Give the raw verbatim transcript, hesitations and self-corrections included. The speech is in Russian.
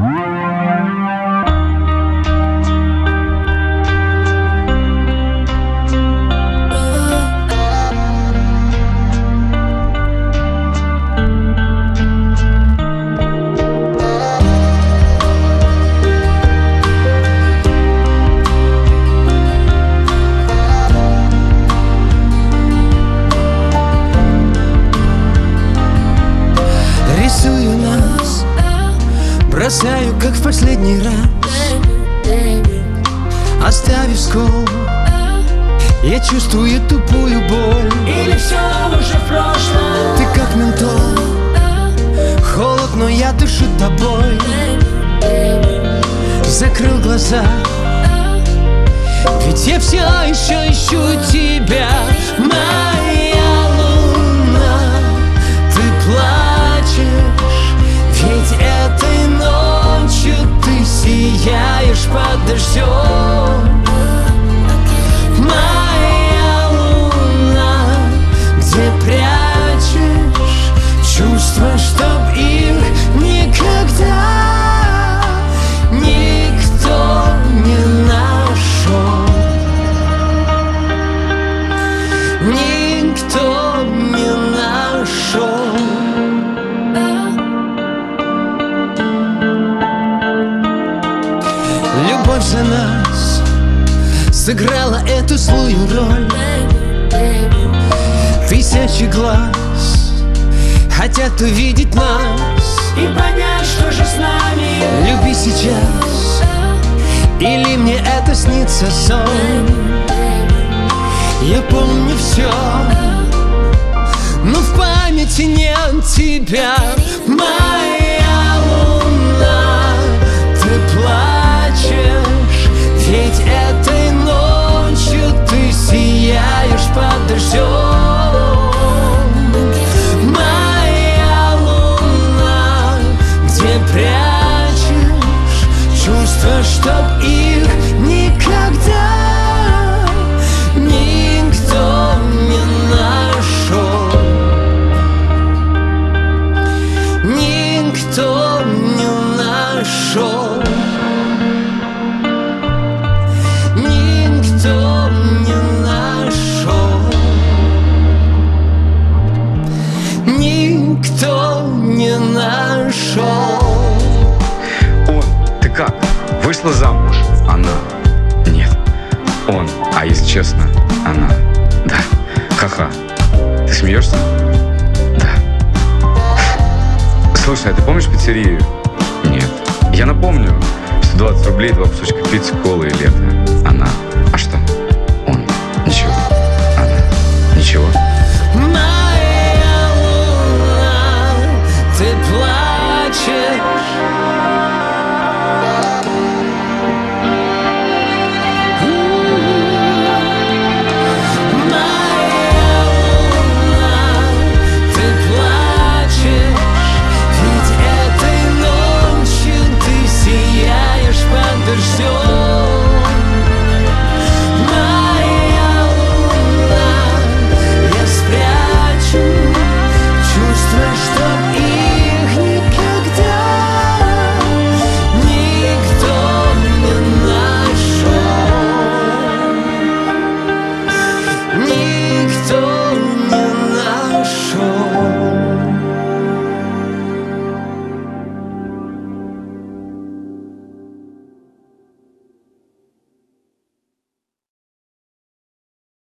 Рисую нас, бросаю, как в последний раз, оставив скол. Я чувствую тупую боль. Или все уже в прошлом? Ты как ментол, холод, но я дышу тобой. Закрыл глаза, ведь я все еще ищу тебя. Моя луна, ты плачешь, ведь этой ночью ты сияешь под дождем. Моя луна, где прячешь чувства, чтоб их никогда никто не нашел. Никто не нашел. Любовь за нас сыграла эту злую роль. Тысячи глаз хотят увидеть нас И понять, что же с нами. Люби сейчас, или мне это снится сон. Я помню все, но в памяти нет тебя. Моя луна, ты плачешь, ведь этой ночью ты сияешь под дождем. Моя луна, где прячешь чувства, чтоб их никогда никто не нашел. Никто не нашел. Никто не нашел. Никто не нашел. Он, ты как? Вышла замуж? Она. Нет. Он, а если честно, она. Да. Ха-ха. Ты смеешься? Да. Слушай, а ты помнишь пиццерию? Нет. Я напомню. сто двадцать рублей, два кусочка пиццы, колы и лето.